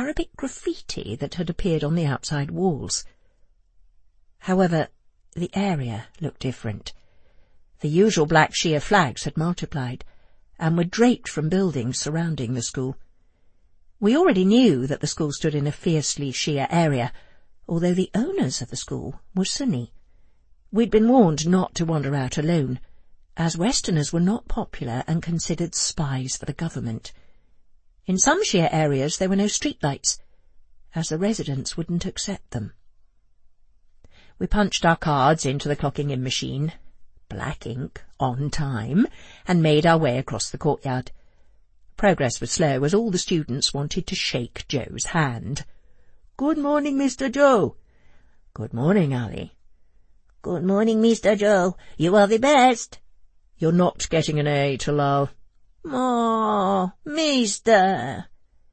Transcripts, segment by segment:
Arabic graffiti that had appeared on the outside walls. However, the area looked different. The usual black Shia flags had multiplied, and were draped from buildings surrounding the school. We already knew that the school stood in a fiercely Shia area, although the owners of the school were Sunni. We'd been warned not to wander out alone, as Westerners were not popular and considered spies for the government. In some Shia areas there were no streetlights, as the residents wouldn't accept them. We punched our cards into the clocking-in machine, black ink, on time, and made our way across the courtyard. Progress was slow, as all the students wanted to shake Joe's hand. "Good morning, Mr. Joe." "Good morning, Ali." "Good morning, Mr. Joe. You are the best." "You're not getting an A, Talal." "Oh, mister."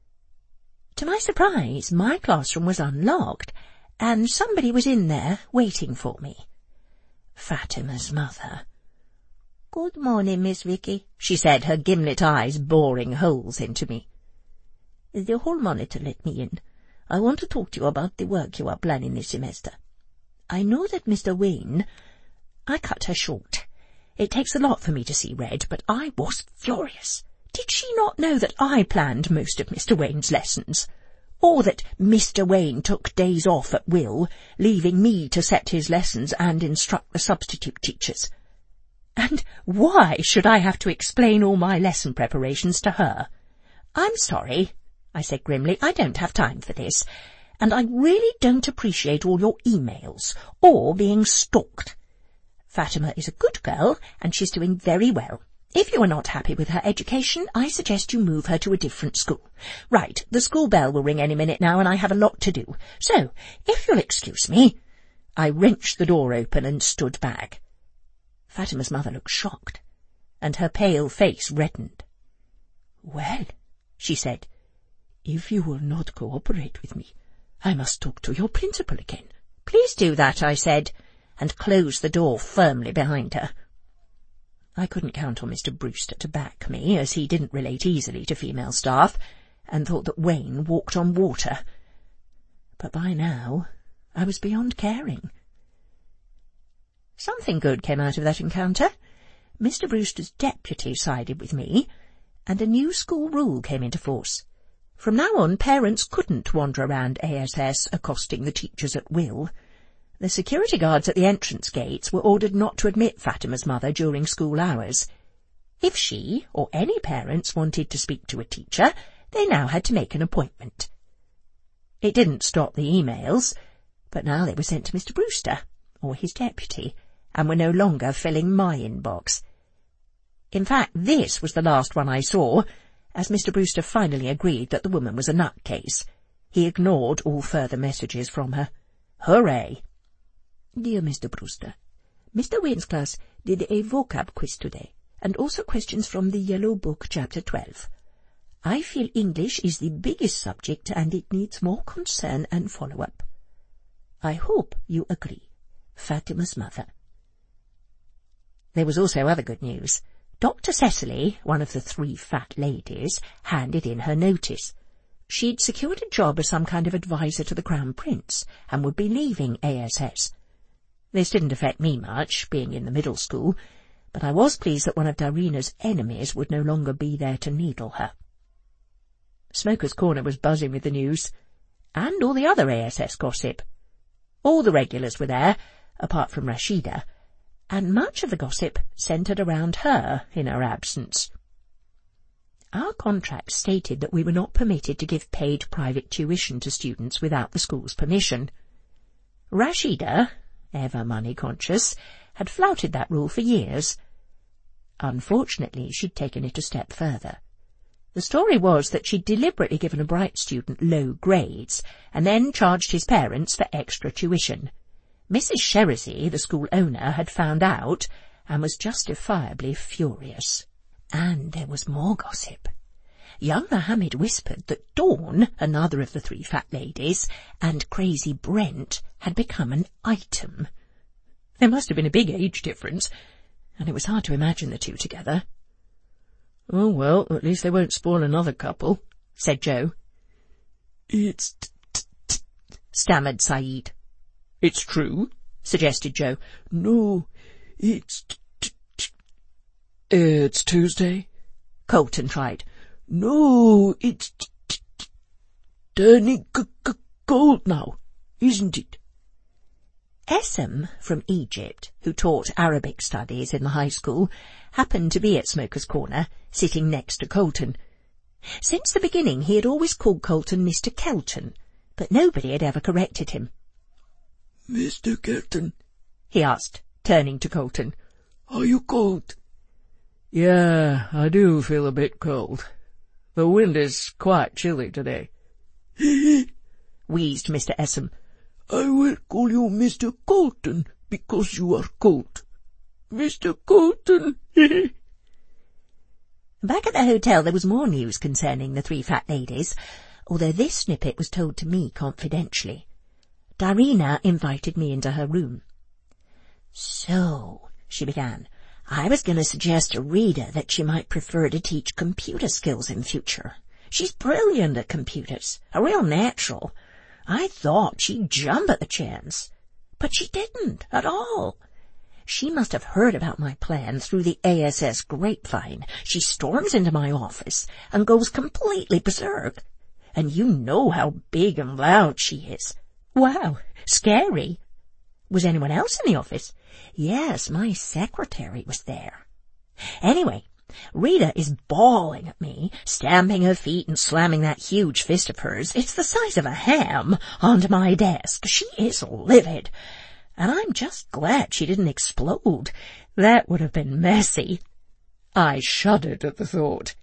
To my surprise, my classroom was unlocked, and somebody was in there waiting for me. Fatima's mother. "Good morning, Miss Vicky," she said, her gimlet eyes boring holes into me. "The hall monitor let me in. I want to talk to you about the work you are planning this semester. I know that Mr. Wayne—" I cut her short. It takes a lot for me to see red, but I was furious. Did she not know that I planned most of Mr. Wayne's lessons? Or that Mr. Wayne took days off at will, leaving me to set his lessons and instruct the substitute teachers? And why should I have to explain all my lesson preparations to her? "I'm sorry," I said grimly, "I don't have time for this, and I really don't appreciate all your emails, or being stalked. Fatima is a good girl, and she's doing very well. If you are not happy with her education, I suggest you move her to a different school. Right, the school bell will ring any minute now, and I have a lot to do. So, if you'll excuse me—" I wrenched the door open and stood back. Fatima's mother looked shocked, and her pale face reddened. "Well," she said, "if you will not cooperate with me, I must talk to your principal again." "Please do that," I said, and closed the door firmly behind her. I couldn't count on Mr. Brewster to back me, as he didn't relate easily to female staff, and thought that Wayne walked on water. But by now I was beyond caring. Something good came out of that encounter. Mr. Brewster's deputy sided with me, and a new school rule came into force. From now on, parents couldn't wander around ASS accosting the teachers at will. The security guards at the entrance gates were ordered not to admit Fatima's mother during school hours. If she, or any parents, wanted to speak to a teacher, they now had to make an appointment. It didn't stop the emails, but now they were sent to Mr. Brewster, or his deputy, and were no longer filling my inbox. In fact, this was the last one I saw, as Mr. Brewster finally agreed that the woman was a nutcase. He ignored all further messages from her. Hooray! "Dear Mr. Brewster, Mr. Wayne's class did a vocab quiz today, and also questions from the Yellow Book, Chapter 12. I feel English is the biggest subject, and it needs more concern and follow-up. I hope you agree. Fatima's mother." There was also other good news. Dr. Cecily, one of the 3 fat ladies, handed in her notice. She'd secured a job as some kind of advisor to the Crown Prince, and would be leaving ASS. This didn't affect me much, being in the middle school, but I was pleased that one of Darina's enemies would no longer be there to needle her. Smoker's Corner was buzzing with the news, and all the other ASS gossip. All the regulars were there, apart from Rashida, and much of the gossip centred around her in her absence. Our contract stated that we were not permitted to give paid private tuition to students without the school's permission. Rashida, ever money-conscious, had flouted that rule for years. Unfortunately, she'd taken it a step further. The story was that she'd deliberately given a bright student low grades, and then charged his parents for extra tuition. Mrs. Sherazi, the school owner, had found out, and was justifiably furious. And there was more gossip. Young Mohammed whispered that Dawn, another of the 3 fat ladies, and Crazy Brent had become an item. There must have been a big age difference, and it was hard to imagine the two together. "Oh, well, at least they won't spoil another couple," said Joe. It's stammered Saeed. It's true, suggested Joe. No, it's Tuesday. Colton tried. No, it's turning cold now, isn't it? Essam from Egypt, who taught Arabic studies in the high school, happened to be at Smoker's Corner, sitting next to Colton. Since the beginning he had always called Colton Mr. Kelton, but nobody had ever corrected him. Mr. Kelton, he asked, turning to Colton. Are you cold? Yeah, I do feel a bit cold. The wind is quite chilly today. wheezed Mr. Essam. I will call you Mr. Colton because you are cold. Mr. Colton. Back at the hotel there was more news concerning the three fat ladies, although this snippet was told to me confidentially. Darina invited me into her room. So, she began, I was going to suggest to Rita that she might prefer to teach computer skills in future. She's brilliant at computers, a real natural. I thought she'd jump at the chance, but she didn't at all. She must have heard about my plan through the ASS grapevine. She storms into my office and goes completely berserk. And you know how big and loud she is. Wow, scary. Was anyone else in the office? Yes, my secretary was there. Anyway, Rita is bawling at me, stamping her feet and slamming that huge fist of hers, it's the size of a ham, onto my desk. She is livid. And I'm just glad she didn't explode. That would have been messy. I shuddered at the thought.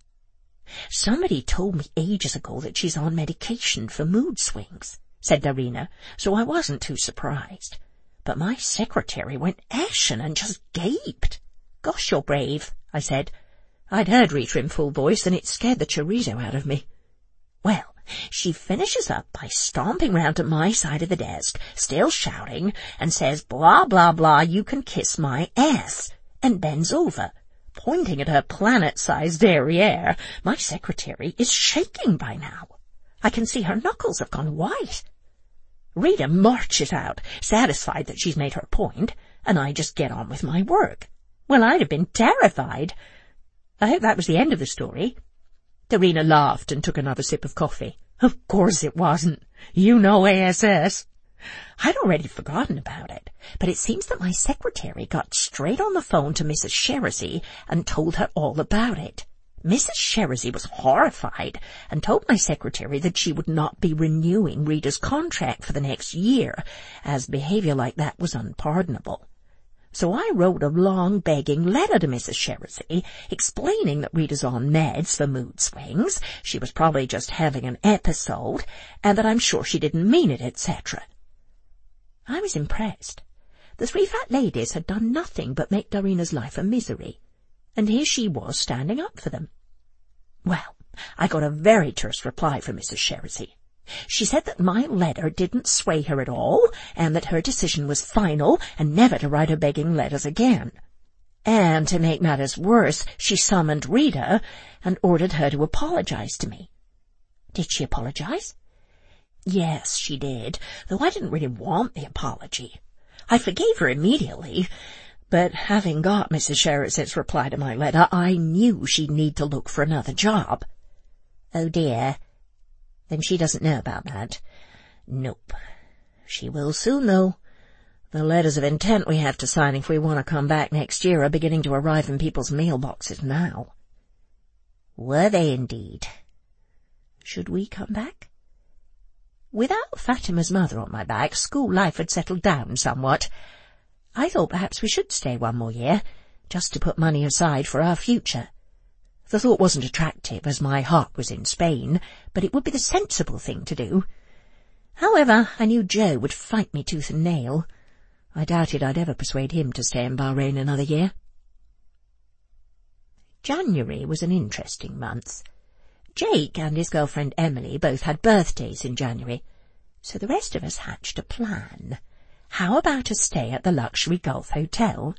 Somebody told me ages ago that she's on medication for mood swings, said Darina, so I wasn't too surprised. But my secretary went ashen and just gaped. Gosh, you're brave, I said. I'd heard Rita in full voice, and it scared the chorizo out of me. Well, she finishes up by stomping round to my side of the desk, still shouting, and says, blah, blah, blah, you can kiss my ass, and bends over, pointing at her planet-sized derriere. My secretary is shaking by now. I can see her knuckles have gone white. Rita marches out, satisfied that she's made her point, and I just get on with my work. Well, I'd have been terrified. I hope that was the end of the story. Darina laughed and took another sip of coffee. Of course it wasn't. You know ASS. I'd already forgotten about it, but it seems that my secretary got straight on the phone to Mrs. Sherazy and told her all about it. Mrs. Sherazy was horrified and told my secretary that she would not be renewing Rita's contract for the next year, as behaviour like that was unpardonable. So I wrote a long begging letter to Mrs. Sherazy, explaining that Rita's on meds for mood swings, she was probably just having an episode, and that I'm sure she didn't mean it, etc. I was impressed. The three fat ladies had done nothing but make Darina's life a misery, and here she was standing up for them. Well, I got a very terse reply from Mrs. Sherazy. She said that my letter didn't sway her at all, and that her decision was final, and never to write her begging letters again. And to make matters worse, she summoned Rita and ordered her to apologize to me. Did she apologize? Yes, she did, though I didn't really want the apology. I forgave her immediately, but having got Mrs. Sherazy's reply to my letter, I knew she'd need to look for another job. Oh dear. Then she doesn't know about that. Nope. She will soon, though. The letters of intent we have to sign if we want to come back next year are beginning to arrive in people's mailboxes now. Were they indeed? Should we come back? Without Fatima's mother on my back, school life had settled down somewhat. I thought perhaps we should stay one more year, just to put money aside for our future. The thought wasn't attractive, as my heart was in Spain, but it would be the sensible thing to do. However, I knew Joe would fight me tooth and nail. I doubted I'd ever persuade him to stay in Bahrain another year. January was an interesting month. Jake and his girlfriend Emily both had birthdays in January, so the rest of us hatched a plan. How about a stay at the luxury Gulf Hotel?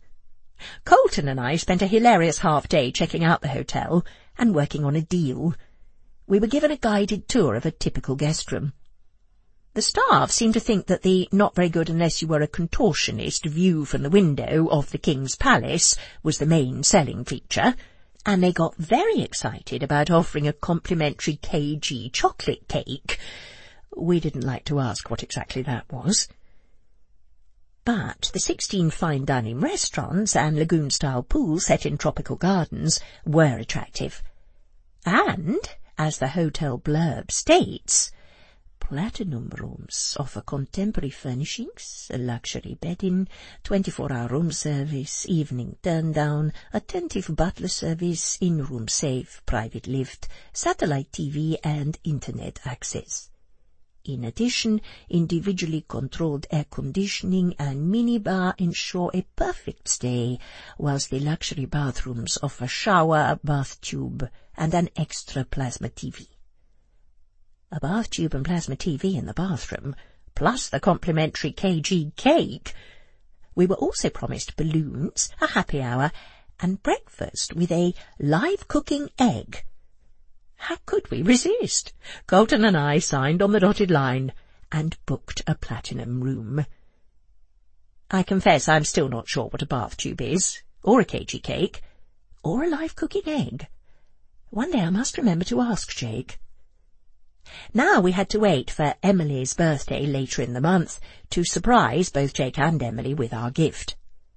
Colton and I spent a hilarious half-day checking out the hotel and working on a deal. we were given a guided tour of a typical guest room. The staff seemed to think that the not very good unless you were a contortionist view from the window of the King's Palace was the main selling feature, and they got very excited about offering a complimentary KG chocolate cake. We didn't like to ask what exactly that was. But the 16 fine dining restaurants and lagoon-style pools set in tropical gardens were attractive. And, as the hotel blurb states, Platinum rooms offer contemporary furnishings, a luxury bedding, 24-hour room service, evening turn-down, attentive butler service, in-room safe, private lift, satellite TV and internet access. In addition, individually controlled air conditioning and minibar ensure a perfect stay, whilst the luxury bathrooms offer shower, bath tube and an extra plasma TV. A bath tube and plasma TV in the bathroom, plus the complimentary KG cake. We were also promised balloons, a happy hour, and breakfast with a live cooking egg. How could we resist? Colton and I signed on the dotted line and booked a platinum room. I confess I'm still not sure what a bath tube is, or a KG cake, or a live cooking egg. One day I must remember to ask Jake. Now we had to wait for Emily's birthday later in the month to surprise both Jake and Emily with our gift.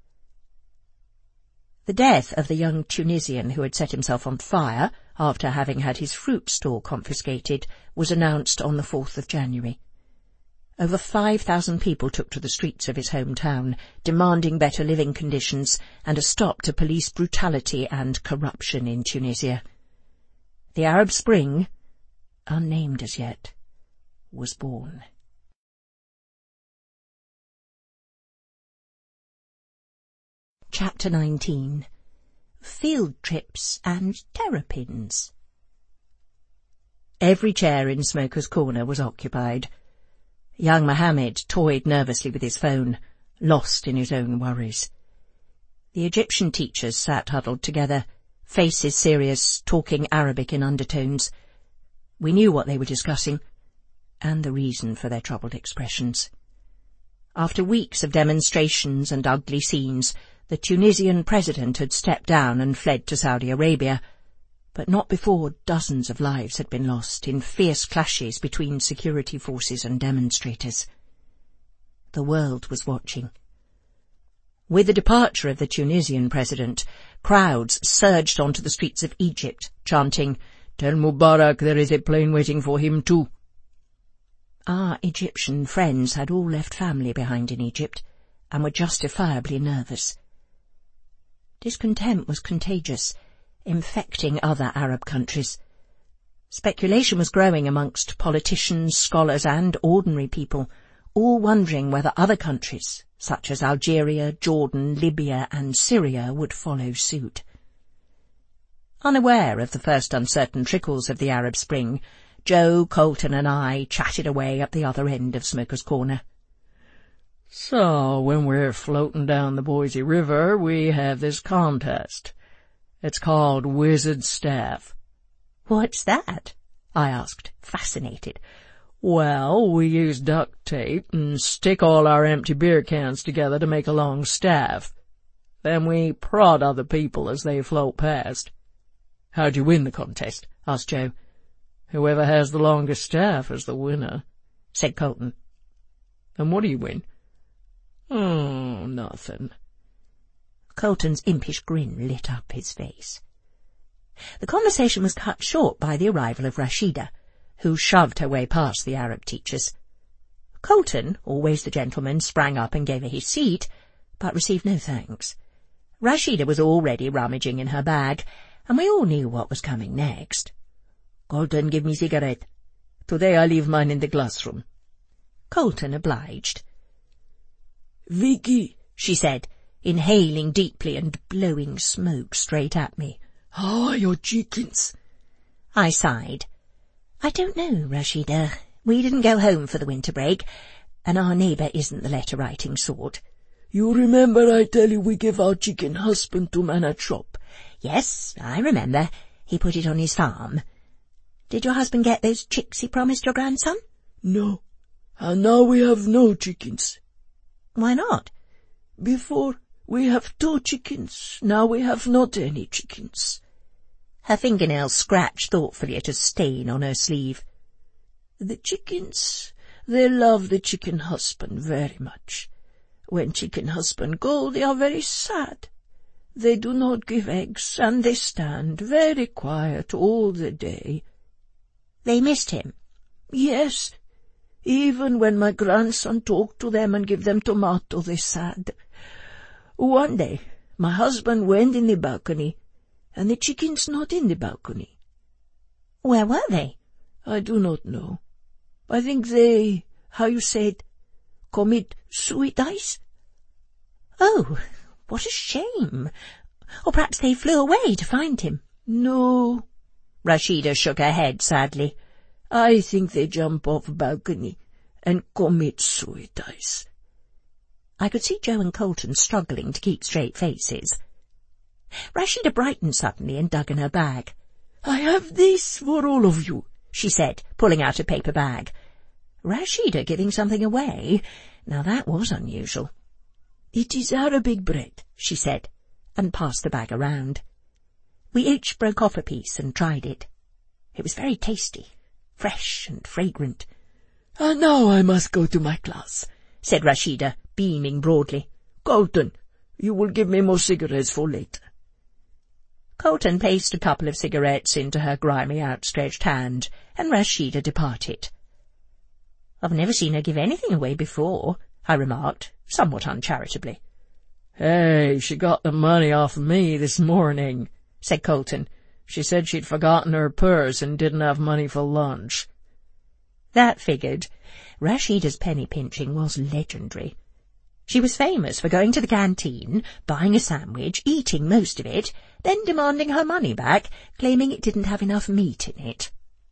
The death of the young Tunisian who had set himself on fire after having had his fruit stall confiscated was announced on the 4th of January. Over 5,000 people took to the streets of his hometown, demanding better living conditions and a stop to police brutality and corruption in Tunisia. The Arab Spring, unnamed as yet, was born. Chapter 19. Field Trips and Terrapins. Every chair in Smoker's Corner was occupied. Young Mohammed toyed nervously with his phone, lost in his own worries. The Egyptian teachers sat huddled together, faces serious, talking Arabic in undertones. We knew what they were discussing, and the reason for their troubled expressions. After weeks of demonstrations and ugly scenes, the Tunisian president had stepped down and fled to Saudi Arabia, but not before dozens of lives had been lost in fierce clashes between security forces and demonstrators. The world was watching. With the departure of the Tunisian president, crowds surged onto the streets of Egypt, chanting, "Tell Mubarak there is a plane waiting for him too." Our Egyptian friends had all left family behind in Egypt, and were justifiably nervous. Discontent was contagious, infecting other Arab countries. Speculation was growing amongst politicians, scholars and ordinary people, all wondering whether other countries, such as Algeria, Jordan, Libya and Syria, would follow suit. Unaware of the first uncertain trickles of the Arab Spring, Joe, Colton and I chatted away at the other end of Smoker's Corner. "So, when we're floating down the Boise River, we have this contest. It's called Wizard Staff." "What's that?" I asked, fascinated. "Well, we use duct tape and stick all our empty beer cans together to make a long staff. Then we prod other people as they float past." "How'd you win the contest?" asked Joe. "Whoever has the longest staff is the winner," said Colton. "And what do you win?" "Oh, nothing." Colton's impish grin lit up his face. The conversation was cut short by the arrival of Rashida, who shoved her way past the Arab teachers. Colton, always the gentleman, sprang up and gave her his seat, but received no thanks. Rashida was already rummaging in her bag, and we all knew what was coming next. "Colton, give me cigarette. Today I leave mine in the classroom." Colton obliged. "Vicky," she said, inhaling deeply and blowing smoke straight at me. "How are your chickens?" I sighed. "I don't know, Rashida. We didn't go home for the winter break, and our neighbour isn't the letter-writing sort." "You remember I tell you we gave our chicken husband to man at shop?" "Yes, I remember. He put it on his farm." Did your husband get those chicks he promised your grandson? No, and now we have no chickens. Why not? Before we have 2 chickens, now we have not any chickens. Her fingernails scratched thoughtfully at a stain on her sleeve. The chickens, they love the chicken husband very much. When chicken husband go, they are very sad. They do not give eggs, and they stand very quiet all the day. They missed him? Yes. Even when my grandson talk to them and give them tomato, they sad. One day, my husband went in the balcony, and the chickens not in the balcony. Where were they? I do not know. I think they, how you said, commit suicide? Oh, what a shame. Or perhaps they flew away to find him. No. Rashida shook her head sadly. I think they jump off balcony and commit suicide. I could see Joe and Colton struggling to keep straight faces. Rashida brightened suddenly and dug in her bag. I have this for all of you, she said, pulling out a paper bag. Rashida giving something away? Now that was unusual. It is Arabic bread, she said, and passed the bag around. We each broke off a piece and tried it. It was very tasty, fresh and fragrant. And now I must go to my class, said Rashida, beaming broadly. Colton, you will give me more cigarettes for later. Colton placed a couple of cigarettes into her grimy outstretched hand, and Rashida departed. I've never seen her give anything away before, I remarked, somewhat uncharitably. Hey, she got the money off me this morning, said Colton. She said she'd forgotten her purse and didn't have money for lunch. That figured. Rashida's penny pinching was legendary. She was famous for going to the canteen, buying a sandwich, eating most of it, then demanding her money back, claiming it didn't have enough meat in it.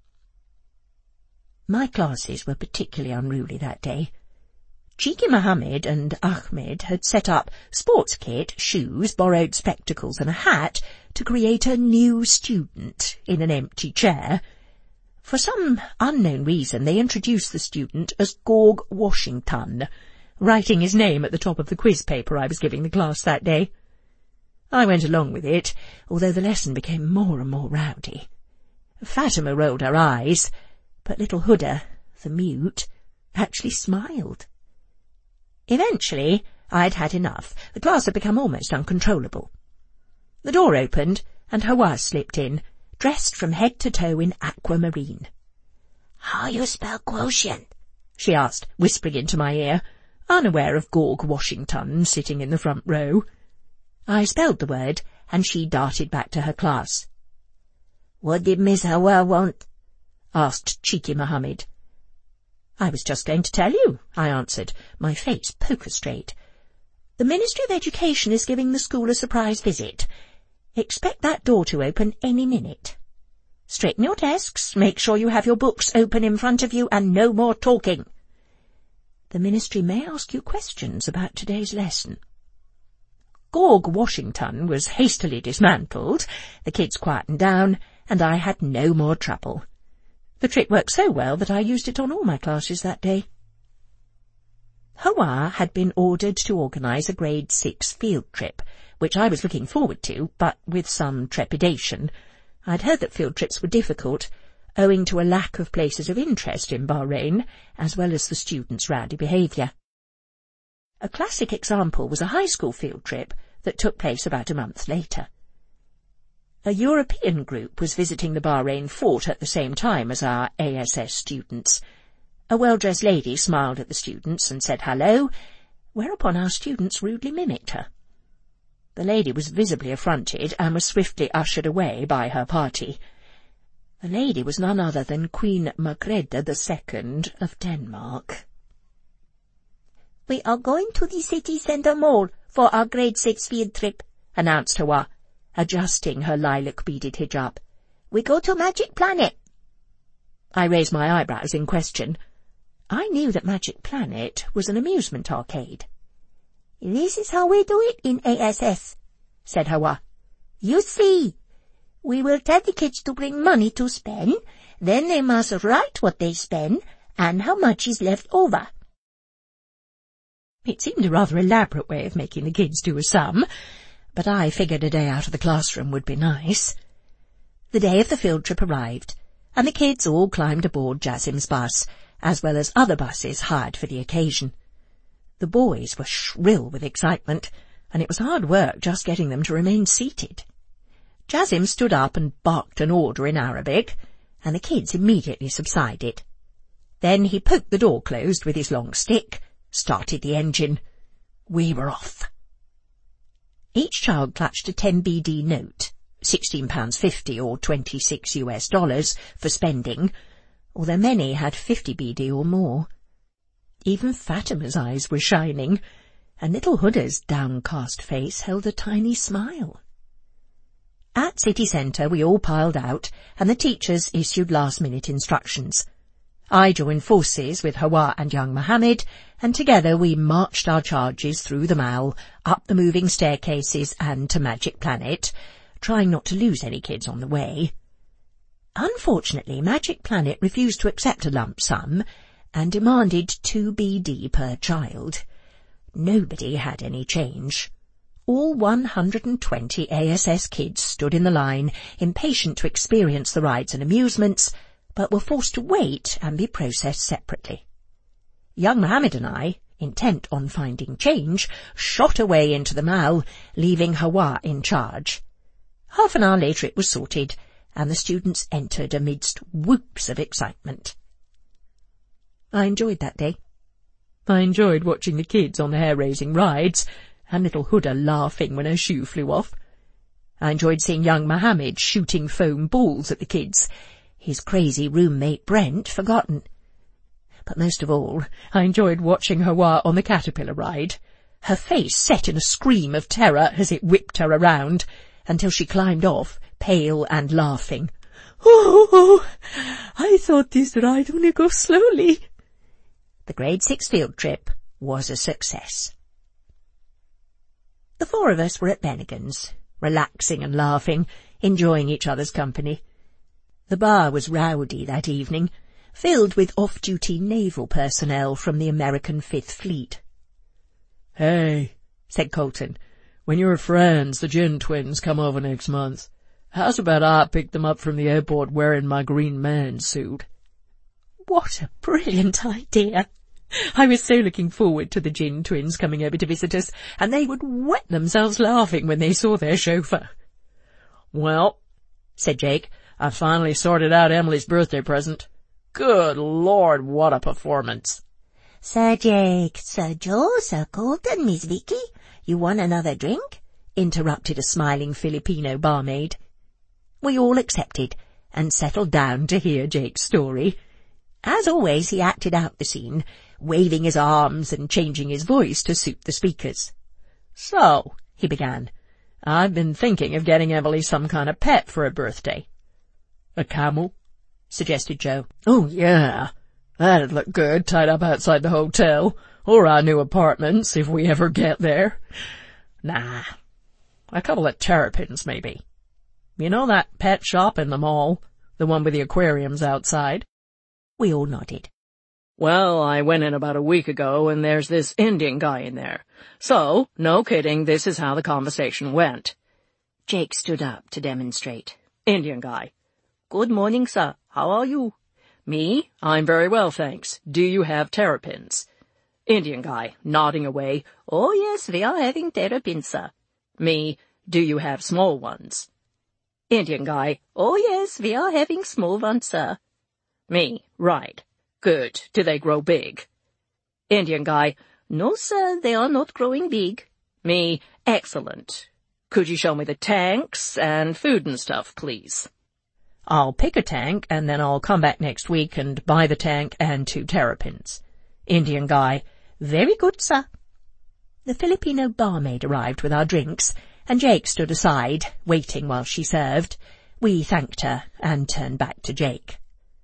My classes were particularly unruly that day. Cheeky Mohammed and Ahmed had set up sports kit, shoes, borrowed spectacles and a hat to create a new student in an empty chair. For some unknown reason, they introduced the student as Gorg Washington, writing his name at the top of the quiz paper I was giving the class that day. I went along with it, although the lesson became more and more rowdy. Fatima rolled her eyes, but little Huda, the mute, actually smiled. Eventually, I'd had enough. The class had become almost uncontrollable. The door opened, and Hawa slipped in, dressed from head to toe in aquamarine. "How you spell quotient?" she asked, whispering into my ear, unaware of Gorg Washington sitting in the front row. I spelled the word, and she darted back to her class. "What did Miss Hawa want?" asked Cheeky Mohammed. "I was just going to tell you," I answered, my face poker straight. "The Ministry of Education is giving the school a surprise visit. Expect that door to open any minute. Straighten your desks, make sure you have your books open in front of you, and no more talking. The Ministry may ask you questions about today's lesson." Gorg Washington was hastily dismantled, the kids quietened down, and I had no more trouble. The trick worked so well that I used it on all my classes that day. Hawa had been ordered to organise a grade 6 field trip, which I was looking forward to, but with some trepidation. I'd heard that field trips were difficult, owing to a lack of places of interest in Bahrain, as well as the students' rowdy behaviour. A classic example was a high school field trip that took place about a month later. A European group was visiting the Bahrain fort at the same time as our ASS students. A well-dressed lady smiled at the students and said hello, whereupon our students rudely mimicked her. The lady was visibly affronted and was swiftly ushered away by her party. The lady was none other than Queen Margrethe II of Denmark. "We are going to the city centre mall for our grade 6 field trip," announced Hawa, adjusting her lilac-beaded hijab. "We go to Magic Planet." I raised my eyebrows in question. I knew that Magic Planet was an amusement arcade. "This is how we do it in ASS," said Hawa. "You see, we will tell the kids to bring money to spend, Then they must write what they spend and how much is left over. It seemed a rather elaborate way of making the kids do a sum, but I figured a day out of the classroom would be nice. The day of the field trip arrived, and the kids all climbed aboard Jasim's bus, as well as other buses hired for the occasion. The boys were shrill with excitement, and it was hard work just getting them to remain seated. Jasim stood up and barked an order in Arabic, and the kids immediately subsided. Then he poked the door closed with his long stick, started the engine. We were off. Each child clutched a 10 BD note, £16.50 or $26 for spending, although many had 50 BD or more. Even Fatima's eyes were shining, and little Huda's downcast face held a tiny smile. At city centre we all piled out, and the teachers issued last-minute instructions. I joined forces with Hawa and young Mohammed, and together we marched our charges through the Mall, up the moving staircases and to Magic Planet, trying not to lose any kids on the way. Unfortunately, Magic Planet refused to accept a lump sum, and demanded 2 BD per child. Nobody had any change. All 120 ASS kids stood in the line, impatient to experience the rides and amusements, but were forced to wait and be processed separately. Young Mohammed and I, intent on finding change, shot away into the Mall, leaving Hawa in charge. Half an hour later it was sorted, and the students entered amidst whoops of excitement. I enjoyed that day. I enjoyed watching the kids on the hair-raising rides, and little Huda laughing when her shoe flew off. I enjoyed seeing young Mohammed shooting foam balls at the kids, his crazy roommate Brent forgotten. But most of all, I enjoyed watching Hawa on the caterpillar ride, her face set in a scream of terror as it whipped her around, until she climbed off, pale and laughing. Oh, I thought this ride only goes slowly. The grade 6 field trip was a success. The 4 of us were at Bennigan's, relaxing and laughing, enjoying each other's company. The bar was rowdy that evening, filled with off-duty naval personnel from the American Fifth Fleet. "Hey," said Colton, "when your friends, the Gin twins, come over next month, how's about I pick them up from the airport wearing my green man suit?" What a brilliant idea! I was so looking forward to the Gin twins coming over to visit us, and they would wet themselves laughing when they saw their chauffeur. "Well," said Jake, "I finally sorted out Emily's birthday present. Good Lord, what a performance." "Sir Jake, Sir Joe, Sir Colton, Miss Vicky, you want another drink?" interrupted a smiling Filipino barmaid. We all accepted, and settled down to hear Jake's story. As always, he acted out the scene, waving his arms and changing his voice to suit the speakers. "So," he began, "I've been thinking of getting Emily some kind of pet for her birthday." "A camel?" suggested Joe. "Oh, yeah. That'd look good tied up outside the hotel, or our new apartments, if we ever get there. Nah, a couple of terrapins, maybe. You know that pet shop in the mall, the one with the aquariums outside?" We all nodded. "Well, I went in about a week ago, and there's this Indian guy in there. So, no kidding, this is how the conversation went." Jake stood up to demonstrate. Indian guy: "Good morning, sir. How are you?" "Me? I'm very well, thanks. Do you have terrapins?" Indian guy, nodding away: "Oh, yes, we are having terrapins, sir." Me: "Do you have small ones?" Indian guy: "Oh, yes, we are having small ones, sir." Me: "Right. Good. Do they grow big?" Indian guy: "No, sir, they are not growing big." Me: "Excellent. Could you show me the tanks and food and stuff, please?" "I'll pick a tank, and then I'll come back next week and buy the tank and 2 terrapins." Indian guy: "Very good, sir." The Filipino barmaid arrived with our drinks, and Jake stood aside, waiting while she served. We thanked her and turned back to Jake.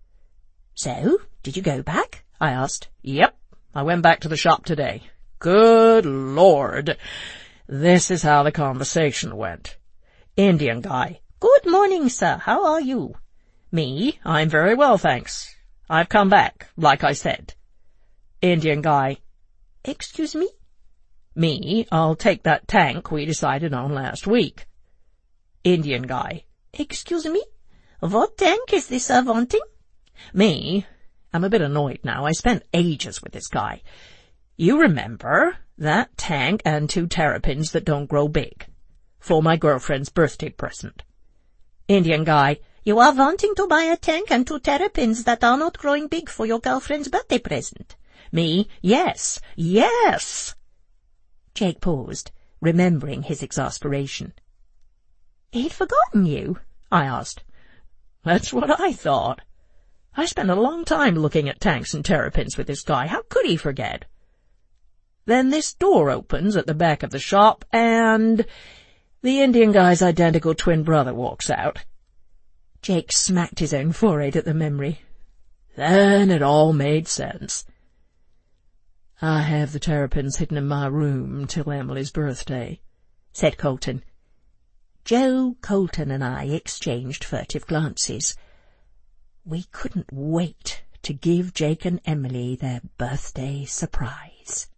"So, did you go back?" I asked. "Yep, I went back to the shop today. Good Lord. This is how the conversation went. Indian guy: "Good morning, sir. How are you?" Me, I'm very well, thanks. I've come back, like I said. Indian guy. Excuse me? Me, I'll take that tank we decided on last week. Indian guy. Excuse me? What tank is this wanting? Me, I'm a bit annoyed now. I spent ages with this guy. You remember that tank and 2 terrapins that don't grow big? For my girlfriend's birthday present. Indian guy. You are wanting to buy a tank and 2 terrapins that are not growing big for your girlfriend's birthday present? Me, yes, yes. Jake paused, remembering his exasperation. He'd forgotten you? I asked. That's what I thought. I spent a long time looking at tanks and terrapins with this guy. How could he forget? Then this door opens at the back of the shop, and the Indian guy's identical twin brother walks out. Jake smacked his own forehead at the memory. Then it all made sense. I have the terrapins hidden in my room till Emily's birthday, said Colton. Joe, Colton and I exchanged furtive glances. We couldn't wait to give Jake and Emily their birthday surprise.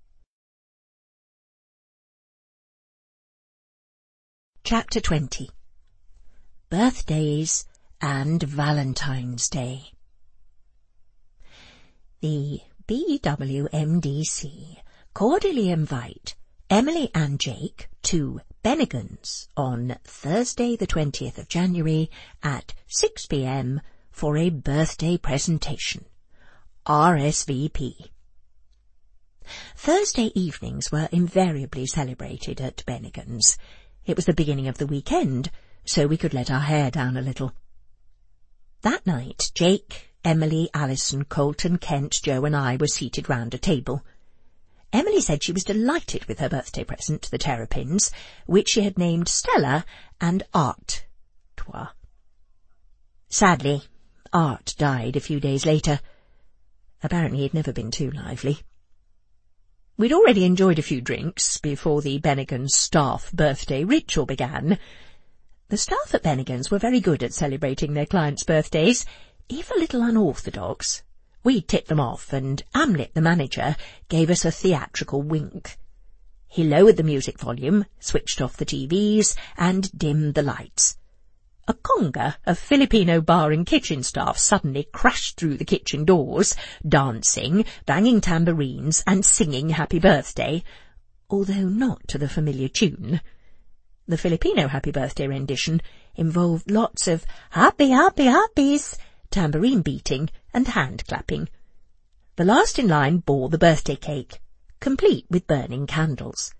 Chapter 20. Birthdays and Valentine's Day. The BWMDC cordially invite Emily and Jake to Bennigan's on Thursday the 20th of January at 6 p.m. for a birthday presentation. RSVP. Thursday evenings were invariably celebrated at Bennigan's. It was the beginning of the weekend, so we could let our hair down a little. That night, Jake, Emily, Alison, Colton, Kent, Joe and I were seated round a table. Emily said she was delighted with her birthday present, the terrapins, which she had named Stella and Art. Sadly, Art died a few days later. Apparently he'd never been too lively. We'd already enjoyed a few drinks before the Bennigan's staff birthday ritual began. The staff at Bennigan's were very good at celebrating their clients' birthdays, if a little unorthodox. We tipped them off, and Amlet, the manager, gave us a theatrical wink. He lowered the music volume, switched off the TVs, and dimmed the lights. A conga of Filipino bar and kitchen staff suddenly crashed through the kitchen doors, dancing, banging tambourines, and singing Happy Birthday, although not to the familiar tune. The Filipino Happy Birthday rendition involved lots of happy, happy, happies, tambourine beating, and hand clapping. The last in line bore the birthday cake, complete with burning candles.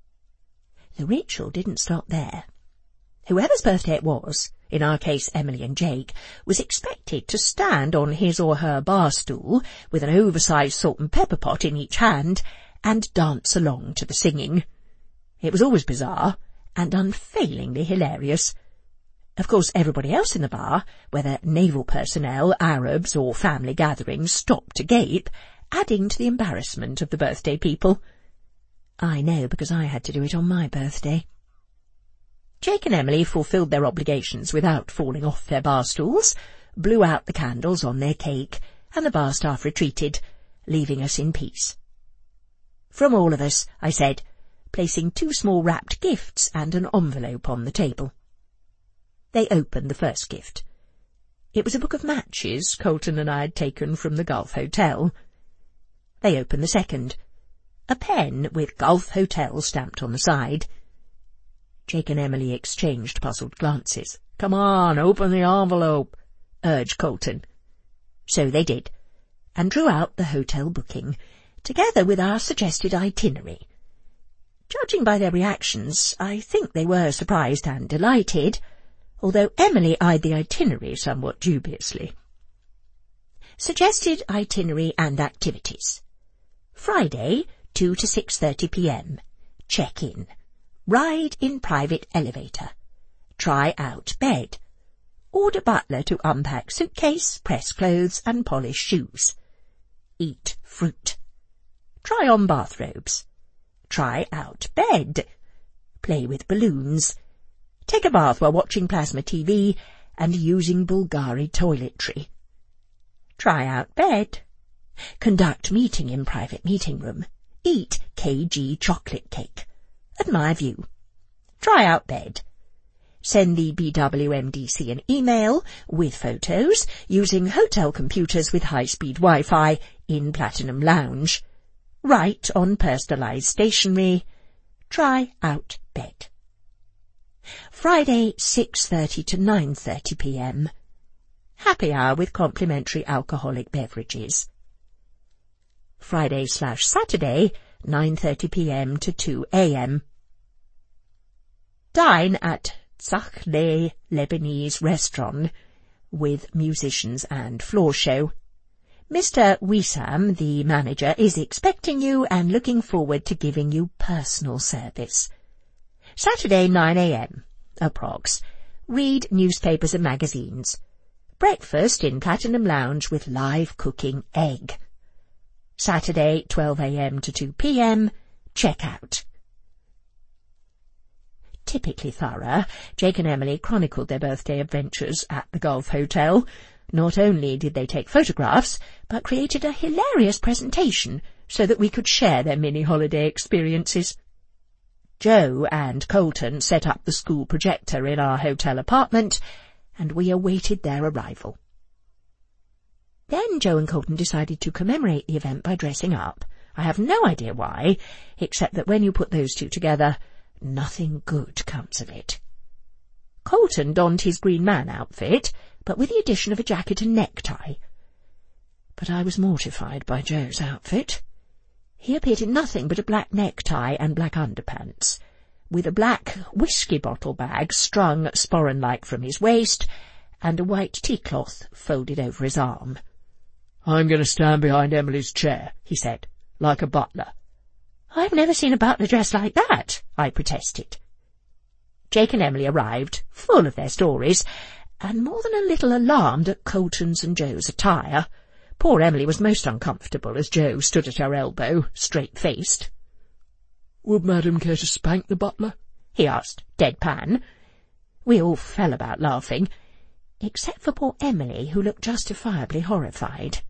The ritual didn't stop there. Whoever's birthday it was, in our case Emily and Jake, was expected to stand on his or her bar stool with an oversized salt and pepper pot in each hand and dance along to the singing. It was always bizarre and unfailingly hilarious. Of course, everybody else in the bar, whether naval personnel, Arabs, or family gatherings, stopped to gape, adding to the embarrassment of the birthday people. I know, because I had to do it on my birthday. Jake and Emily fulfilled their obligations without falling off their bar stools, blew out the candles on their cake, and the bar staff retreated, leaving us in peace. From all of us, I said, placing 2 small wrapped gifts and an envelope on the table. They opened the first gift. It was a book of matches Colton and I had taken from the Gulf Hotel. They opened the second. A pen with Gulf Hotel stamped on the side. Jake and Emily exchanged puzzled glances. "Come on, open the envelope," urged Colton. So they did, and drew out the hotel booking, together with our suggested itinerary. Judging by their reactions, I think they were surprised and delighted, although Emily eyed the itinerary somewhat dubiously. Suggested itinerary and activities. Friday, 2 to 6:30 p.m. Check-in. Ride in private elevator. Try out bed. Order butler to unpack suitcase, press clothes and polish shoes. Eat fruit. Try on bathrobes. Try out bed. Play with balloons. Take a bath while watching plasma TV, and using Bulgari toiletry. Try out bed. Conduct meeting in private meeting room. Eat KG chocolate cake. Admire view. Try out bed. Send the BWMDC an email with photos using hotel computers with high-speed Wi-Fi in Platinum Lounge. Write on personalised stationery. Try out bed. Friday, 6:30 to 9:30 p.m. Happy hour with complimentary alcoholic beverages. Friday/Saturday, 9:30 p.m. to 2 a.m. Dine at Tzachle Lebanese restaurant with musicians and floor show. Mr. Wissam, the manager, is expecting you and looking forward to giving you personal service. Saturday, 9 a.m. approx. Read newspapers and magazines. Breakfast in Platinum Lounge with live cooking egg. Saturday, 12 a.m. to 2 p.m. Check out. Typically thorough, Jake and Emily chronicled their birthday adventures at the Gulf Hotel. Not only did they take photographs, but created a hilarious presentation so that we could share their mini-holiday experiences. Joe and Colton set up the school projector in our hotel apartment, and we awaited their arrival. Then Joe and Colton decided to commemorate the event by dressing up. I have no idea why, except that when you put those two together, nothing good comes of it. Colton donned his Green Man outfit, but with the addition of a jacket and necktie. But I was mortified by Joe's outfit. He appeared in nothing but a black necktie and black underpants, with a black whiskey bottle bag strung sporran-like from his waist, and a white tea-cloth folded over his arm. "I'm going to stand behind Emily's chair," he said, "like a butler." "I've never seen a butler dressed like that," I protested. Jake and Emily arrived, full of their stories, and more than a little alarmed at Colton's and Joe's attire. Poor Emily was most uncomfortable as Joe stood at her elbow, straight-faced. "Would Madam care to spank the butler?" he asked, deadpan. We all fell about laughing, except for poor Emily, who looked justifiably horrified.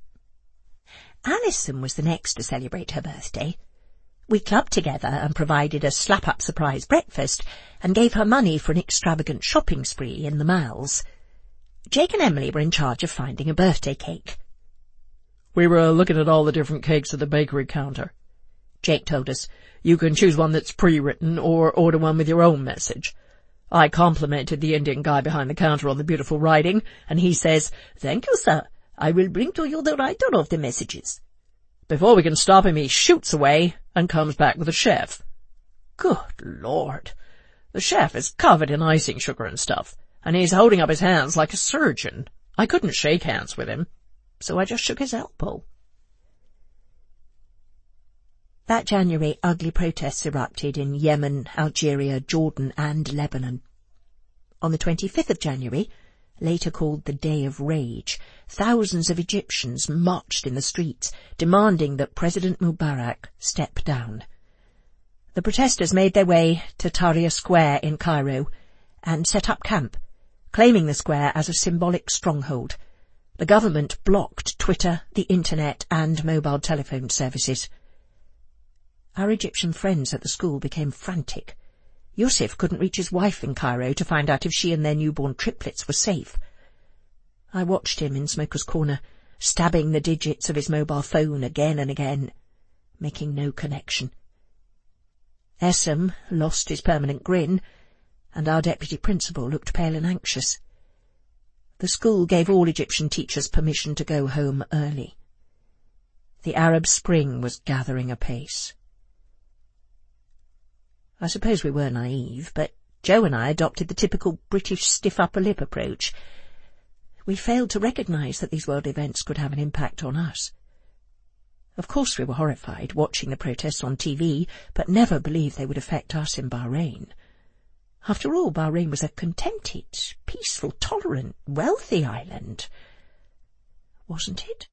Alison was the next to celebrate her birthday. We clubbed together and provided a slap-up surprise breakfast and gave her money for an extravagant shopping spree in the malls. Jake and Emily were in charge of finding a birthday cake. "We were looking at all the different cakes at the bakery counter," Jake told us. "You can choose one that's pre-written or order one with your own message. I complimented the Indian guy behind the counter on the beautiful writing, and he says, 'Thank you, sir. I will bring to you the writer of the messages.' Before we can stop him, he shoots away and comes back with a chef. Good Lord! The chef is covered in icing sugar and stuff, and he's holding up his hands like a surgeon. I couldn't shake hands with him, so I just shook his elbow." That January, ugly protests erupted in Yemen, Algeria, Jordan and Lebanon. On the 25th of January, later called the Day of Rage, thousands of Egyptians marched in the streets, demanding that President Mubarak step down. The protesters made their way to Tahrir Square in Cairo and set up camp, claiming the square as a symbolic stronghold. The government blocked Twitter, the internet and mobile telephone services. Our Egyptian friends at the school became frantic. Yusuf couldn't reach his wife in Cairo to find out if she and their newborn triplets were safe. I watched him in Smoker's Corner, stabbing the digits of his mobile phone again and again, making no connection. Essam lost his permanent grin, and our deputy principal looked pale and anxious. The school gave all Egyptian teachers permission to go home early. The Arab Spring was gathering apace. I suppose we were naive, but Joe and I adopted the typical British stiff upper lip approach. We failed to recognise that these world events could have an impact on us. Of course we were horrified watching the protests on TV, but never believed they would affect us in Bahrain. After all, Bahrain was a contented, peaceful, tolerant, wealthy island. Wasn't it?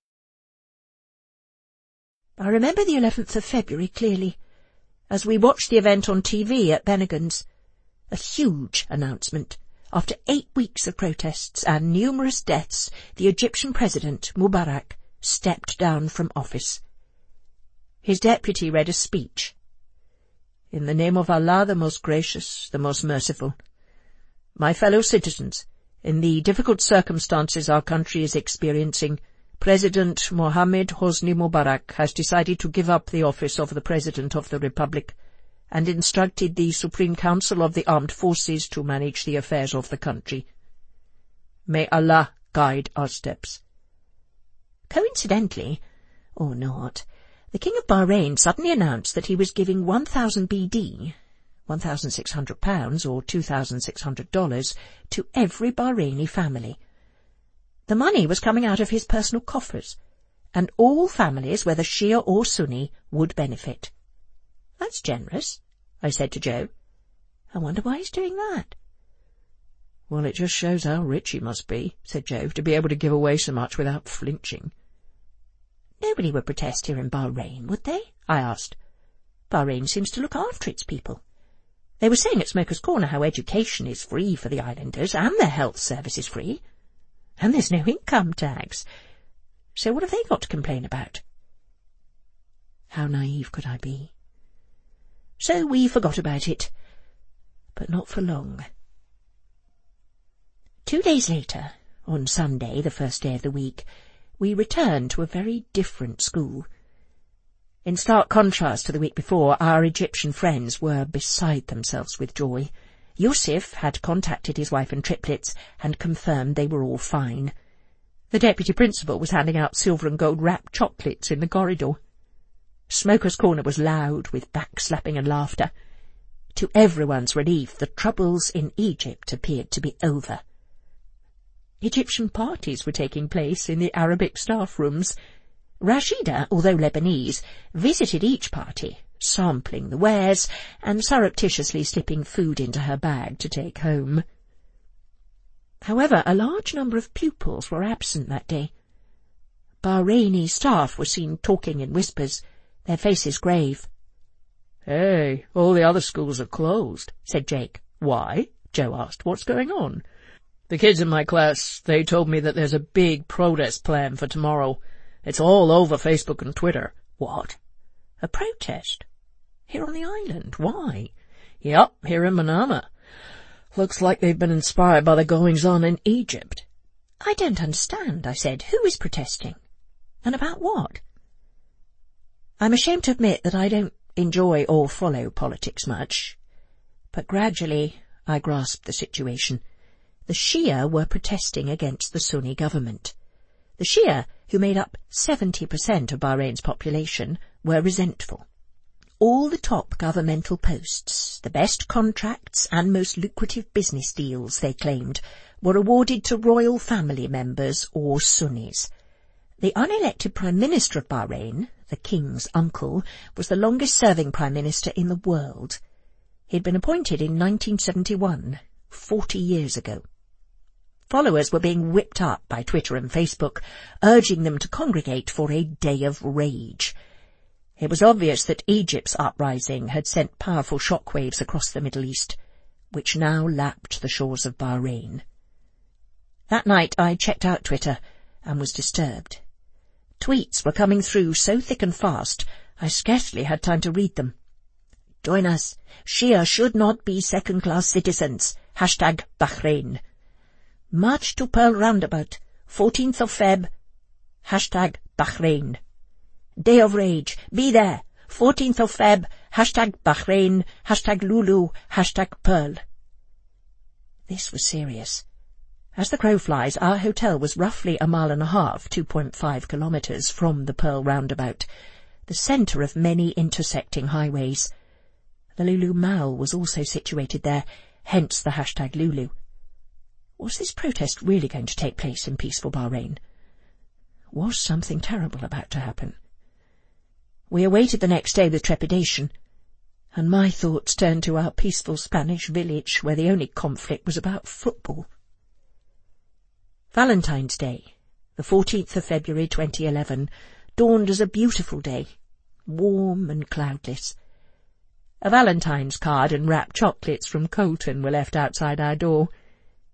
I remember the 11th of February clearly, as we watched the event on TV at Bennigan's. A huge announcement, After 8 weeks of protests and numerous deaths, the Egyptian president, Mubarak, stepped down from office. His deputy read a speech. "In the name of Allah, the most gracious, the most merciful. My fellow citizens, in the difficult circumstances our country is experiencing, President Mohammed Hosni Mubarak has decided to give up the office of the President of the Republic and instructed the Supreme Council of the Armed Forces to manage the affairs of the country. May Allah guide our steps." Coincidentally, or not, the King of Bahrain suddenly announced that he was giving 1,000 BD, £1,600 or $2,600, to every Bahraini family. The money was coming out of his personal coffers, and all families, whether Shia or Sunni, would benefit. "That's generous," I said to Joe. "I wonder why he's doing that." "Well, it just shows how rich he must be," said Joe, "to be able to give away so much without flinching." "Nobody would protest here in Bahrain, would they?" I asked. "Bahrain seems to look after its people. They were saying at Smoker's Corner how education is free for the islanders and their health service is free. And there's no income tax. So what have they got to complain about?" How naive could I be? So we forgot about it, but not for long. 2 days later, on Sunday, the first day of the week, we returned to a very different school. In stark contrast to the week before, our Egyptian friends were beside themselves with joy. Yusuf had contacted his wife and triplets and confirmed they were all fine. The deputy principal was handing out silver and gold wrapped chocolates in the corridor. Smoker's Corner was loud with backslapping and laughter. To everyone's relief, the troubles in Egypt appeared to be over. Egyptian parties were taking place in the Arabic staff rooms. Rashida, although Lebanese, visited each party, sampling the wares and surreptitiously slipping food into her bag to take home. However, a large number of pupils were absent that day. Bahraini staff were seen talking in whispers, their faces grave. "Hey, all the other schools are closed," said Jake. "Why?" Joe asked. "What's going on?" "The kids in my class, they told me that there's a big protest plan for tomorrow. It's all over Facebook and Twitter." "What? A protest? Here on the island? Why?" "Yep, here in Manama. Looks like they've been inspired by the goings-on in Egypt." "I don't understand," I said. "Who is protesting? And about what?" I'm ashamed to admit that I don't enjoy or follow politics much, but gradually I grasped the situation. The Shia were protesting against the Sunni government. The Shia, who made up 70% of Bahrain's population, were resentful. All the top governmental posts, the best contracts and most lucrative business deals, they claimed, were awarded to royal family members or Sunnis. The unelected Prime Minister of Bahrain, the King's uncle, was the longest-serving Prime Minister in the world. He'd been appointed in 1971, 40 years ago. Followers were being whipped up by Twitter and Facebook, urging them to congregate for a day of rage. It was obvious that Egypt's uprising had sent powerful shockwaves across the Middle East, which now lapped the shores of Bahrain. That night I checked out Twitter and was disturbed. Tweets were coming through so thick and fast, I scarcely had time to read them. "Join us. Shia should not be second-class citizens. Hashtag Bahrain. March to Pearl Roundabout, 14th of Feb. Hashtag Bahrain. Day of Rage. Be there. 14th of Feb. Hashtag Bahrain. Hashtag Lulu. Hashtag Pearl." This was serious. As the crow flies, our hotel was roughly a mile and a half, 2.5 kilometres, from the Pearl Roundabout, the centre of many intersecting highways. The Lulu Mall was also situated there, hence the hashtag Lulu. Was this protest really going to take place in peaceful Bahrain? Was something terrible about to happen? We awaited the next day with trepidation, and my thoughts turned to our peaceful Spanish village, where the only conflict was about football. Valentine's Day, the 14th of February 2011, dawned as a beautiful day, warm and cloudless. A Valentine's card and wrapped chocolates from Colton were left outside our door.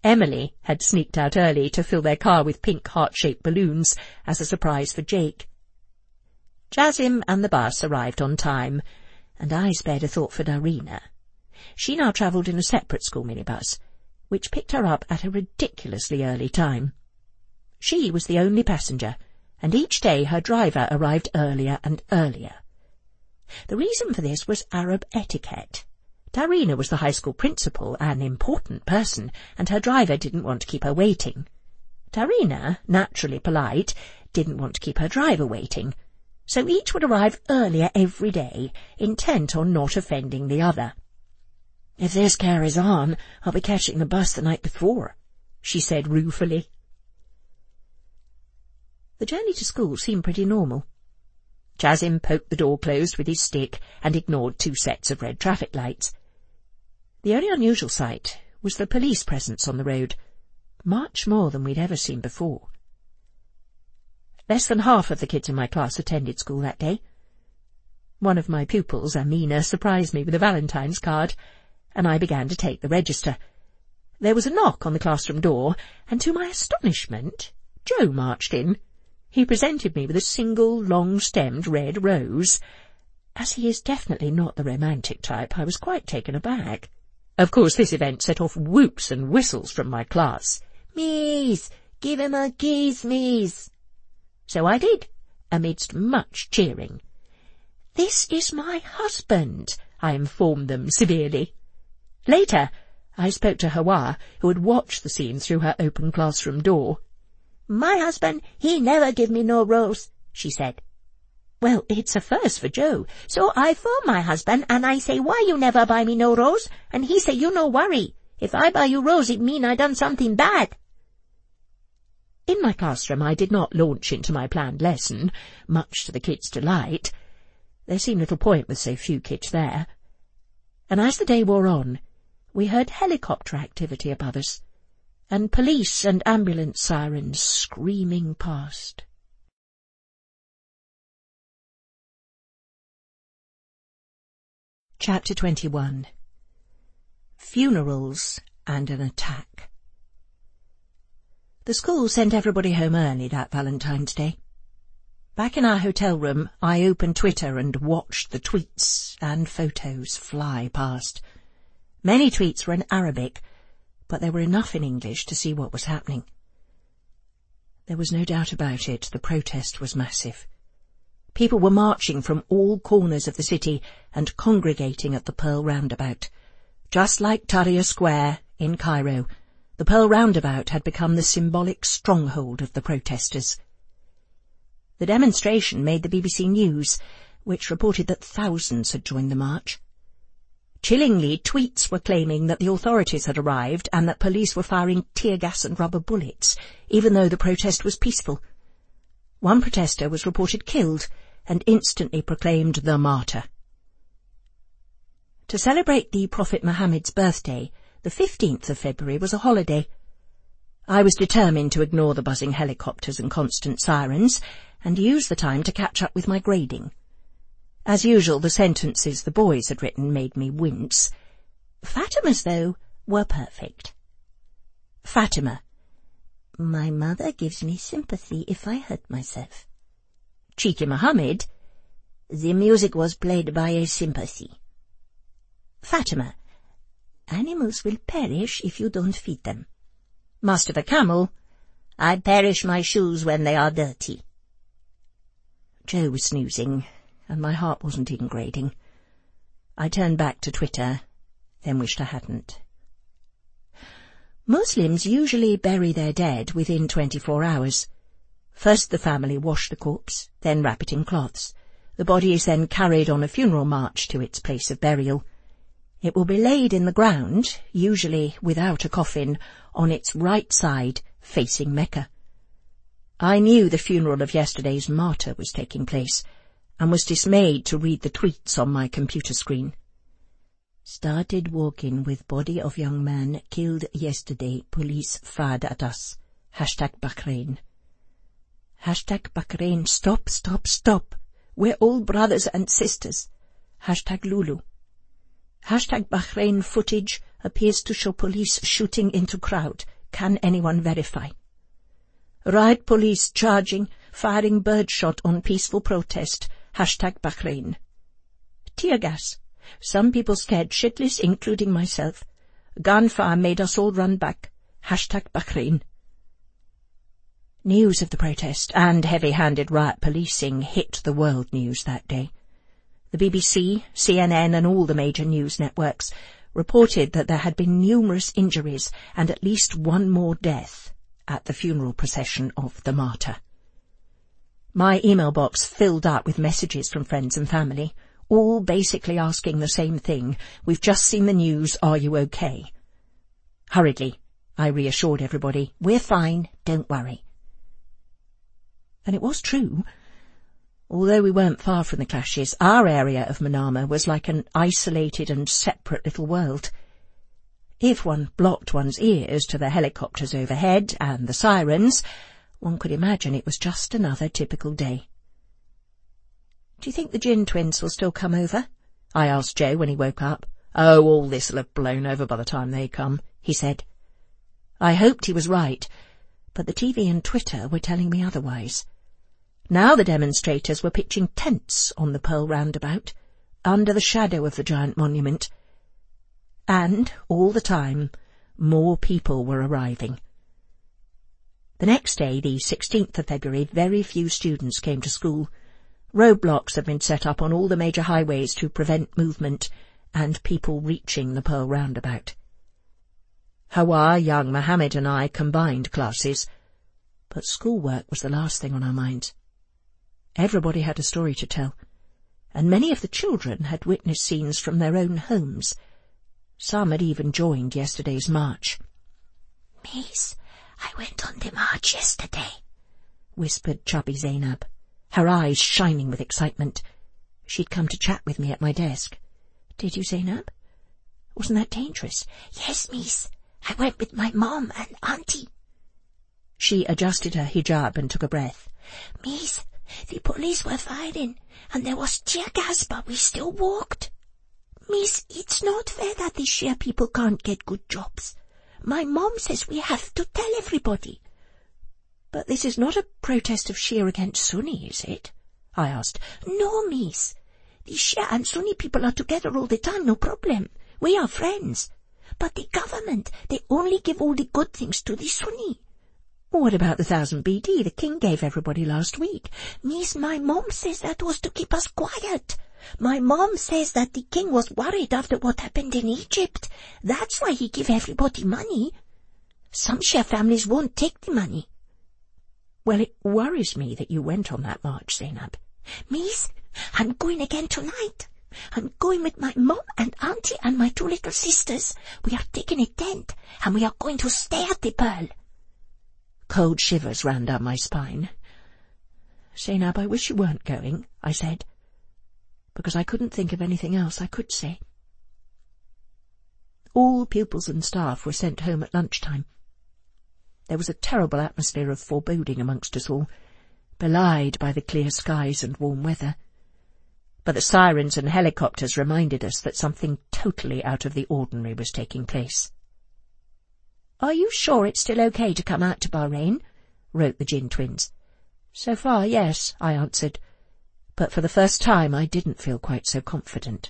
Emily had sneaked out early to fill their car with pink heart-shaped balloons as a surprise for Jake. Jasim and the bus arrived on time, and I spared a thought for Darina. She now travelled in a separate school minibus, which picked her up at a ridiculously early time. She was the only passenger, and each day her driver arrived earlier and earlier. The reason for this was Arab etiquette. Darina was the high school principal, an important person, and her driver didn't want to keep her waiting. Darina, naturally polite, didn't want to keep her driver waiting, so each would arrive earlier every day, intent on not offending the other. "If this carries on, I'll be catching the bus the night before," she said ruefully. The journey to school seemed pretty normal. Jasim poked the door closed with his stick and ignored 2 sets of red traffic lights. The only unusual sight was the police presence on the road, much more than we'd ever seen before. Less than half of the kids in my class attended school that day. One of my pupils, Amina, surprised me with a Valentine's card, and I began to take the register. There was a knock on the classroom door, and to my astonishment, Joe marched in. He presented me with a single, long-stemmed red rose. As he is definitely not the romantic type, I was quite taken aback. Of course, this event set off whoops and whistles from my class. "Miss, give him a kiss, miss." So I did, amidst much cheering. "This is my husband," I informed them severely. Later, I spoke to Hawa, who had watched the scene through her open classroom door. "My husband, he never give me no rose," she said. Well, it's a first for Joe, so I phone my husband and I say, "Why you never buy me no rose?" And he say, "You no worry. If I buy you rose, it mean I done something bad." In my classroom, I did not launch into my planned lesson, much to the kids' delight. There seemed little point with so few kids there. And as the day wore on, we heard helicopter activity above us, and police and ambulance sirens screaming past. Chapter 21. Funerals and an Attack. The school sent everybody home early that Valentine's Day. Back in our hotel room, I opened Twitter and watched the tweets and photos fly past. Many tweets were in Arabic, but there were enough in English to see what was happening. There was no doubt about it, the protest was massive. People were marching from all corners of the city and congregating at the Pearl Roundabout. Just like Tahrir Square in Cairo, the Pearl Roundabout had become the symbolic stronghold of the protesters. The demonstration made the BBC News, which reported that thousands had joined the march. Chillingly, tweets were claiming that the authorities had arrived and that police were firing tear gas and rubber bullets, even though the protest was peaceful. One protester was reported killed and instantly proclaimed the martyr. To celebrate the Prophet Muhammad's birthday, the 15th of February was a holiday. I was determined to ignore the buzzing helicopters and constant sirens and use the time to catch up with my grading. As usual, the sentences the boys had written made me wince. Fatima's, though, were perfect. Fatima: "My mother gives me sympathy if I hurt myself." Cheeky Mohammed: "The music was played by a sympathy." Fatima: "Animals will perish if you don't feed them." Mustafa Camel: "I perish my shoes when they are dirty." Joe was snoozing, and my heart wasn't in grading. I turned back to Twitter, then wished I hadn't. Muslims usually bury their dead within 24 hours. First the family wash the corpse, then wrap it in cloths. The body is then carried on a funeral march to its place of burial. It will be laid in the ground, usually without a coffin, on its right side, facing Mecca. I knew the funeral of yesterday's martyr was taking place, and was dismayed to read the tweets on my computer screen. "Started walking with body of young man killed yesterday, police fired at us. #Bahrain. #Bahrain, stop, stop, stop. We're all brothers and sisters. #Lulu. #Bahrain footage appears to show police shooting into crowd. Can anyone verify? Riot police charging, firing birdshot on peaceful protest. #Bahrain. Tear gas. Some people scared shitless, including myself. Gunfire made us all run back. #Bahrain. News of the protest and heavy-handed riot policing hit the world news that day. The BBC, CNN and all the major news networks reported that there had been numerous injuries and at least one more death at the funeral procession of the martyr. My email box filled up with messages from friends and family, all basically asking the same thing. We've just seen the news, are you okay? Hurriedly, I reassured everybody, we're fine, don't worry. And it was true. Although we weren't far from the clashes, our area of Manama was like an isolated and separate little world. If one blocked one's ears to the helicopters overhead and the sirens, one could imagine it was just another typical day. Do you think the Gin twins will still come over? I asked Joe when he woke up. Oh, all this'll have blown over by the time they come, he said. I hoped he was right, but the TV and Twitter were telling me otherwise. Now the demonstrators were pitching tents on the Pearl Roundabout, under the shadow of the giant monument. And, all the time, more people were arriving. The next day, the 16th of February, very few students came to school. Roadblocks had been set up on all the major highways to prevent movement and people reaching the Pearl Roundabout. Hawa, young Mohammed and I combined classes, but schoolwork was the last thing on our minds. Everybody had a story to tell, and many of the children had witnessed scenes from their own homes. Some had even joined yesterday's march. Miss, I went on the march yesterday, whispered chubby Zainab, her eyes shining with excitement. She'd come to chat with me at my desk. Did you, Zainab? Wasn't that dangerous? Yes, miss. I went with my mom and auntie. She adjusted her hijab and took a breath. Miss, the police were firing, and there was tear gas, but we still walked. Miss, it's not fair that the Shia people can't get good jobs. My mom says we have to tell everybody. But this is not a protest of Shia against Sunni, is it? I asked. No, miss. The Shia and Sunni people are together all the time, no problem. We are friends. But the government, they only give all the good things to the Sunni. What about the 1,000 BD the king gave everybody last week? Miss, my mom says that was to keep us quiet. My mom says that the king was worried after what happened in Egypt. That's why he gave everybody money. Some Shia families won't take the money. Well, it worries me that you went on that march, Zainab. Miss, I'm going again tonight. I'm going with my mom and auntie and my 2 little sisters. We are taking a tent, and we are going to stay at the Pearl. Cold shivers ran down my spine. Zainab, I wish you weren't going, I said, because I couldn't think of anything else I could say. All pupils and staff were sent home at lunchtime. There was a terrible atmosphere of foreboding amongst us all, belied by the clear skies and warm weather. But the sirens and helicopters reminded us that something totally out of the ordinary was taking place. Are you sure it's still okay to come out to Bahrain? Wrote the Jin twins. So far, yes, I answered, but for the first time I didn't feel quite so confident.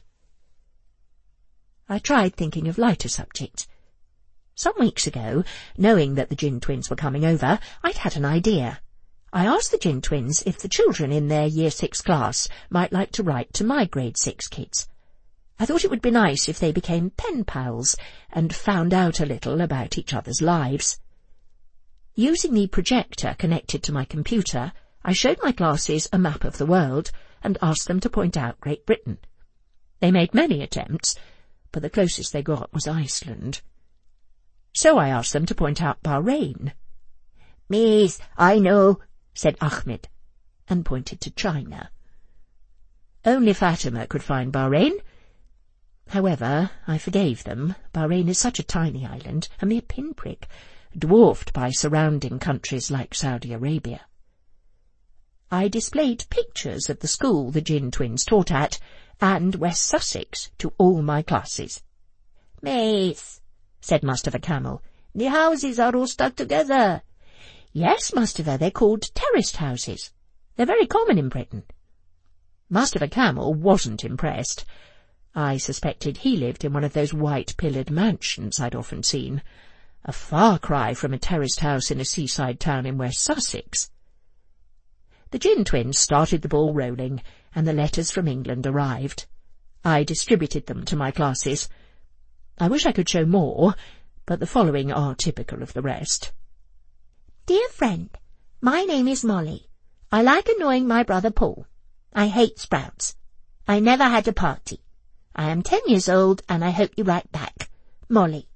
I tried thinking of lighter subjects. Some weeks ago, knowing that the Jin twins were coming over, I'd had an idea. I asked the Jin twins if the children in their Year 6 class might like to write to my Grade 6 kids. I thought it would be nice if they became pen pals and found out a little about each other's lives. Using the projector connected to my computer, I showed my classes a map of the world and asked them to point out Great Britain. They made many attempts, but the closest they got was Iceland. So I asked them to point out Bahrain. Miss, I know, said Ahmed, and pointed to China. Only Fatima could find Bahrain. However, I forgave them. Bahrain is such a tiny island, a mere pinprick, dwarfed by surrounding countries like Saudi Arabia. I displayed pictures of the school the Jin twins taught at, and West Sussex, to all my classes. Miss, said Mustafa Camel, The houses are all stuck together. Yes, Mustafa, they're called terraced houses. They're very common in Britain. Mustafa Camel wasn't impressed. I suspected he lived in one of those white-pillared mansions I'd often seen, a far cry from a terraced house in a seaside town in West Sussex. The gin twins started the ball rolling, and the letters from England arrived. I distributed them to my classes. I wish I could show more, but the following are typical of the rest. Dear friend, my name is Molly. I like annoying my brother Paul. I hate sprouts. I never had a party. I am 10 years old, and I hope you write back. Molly.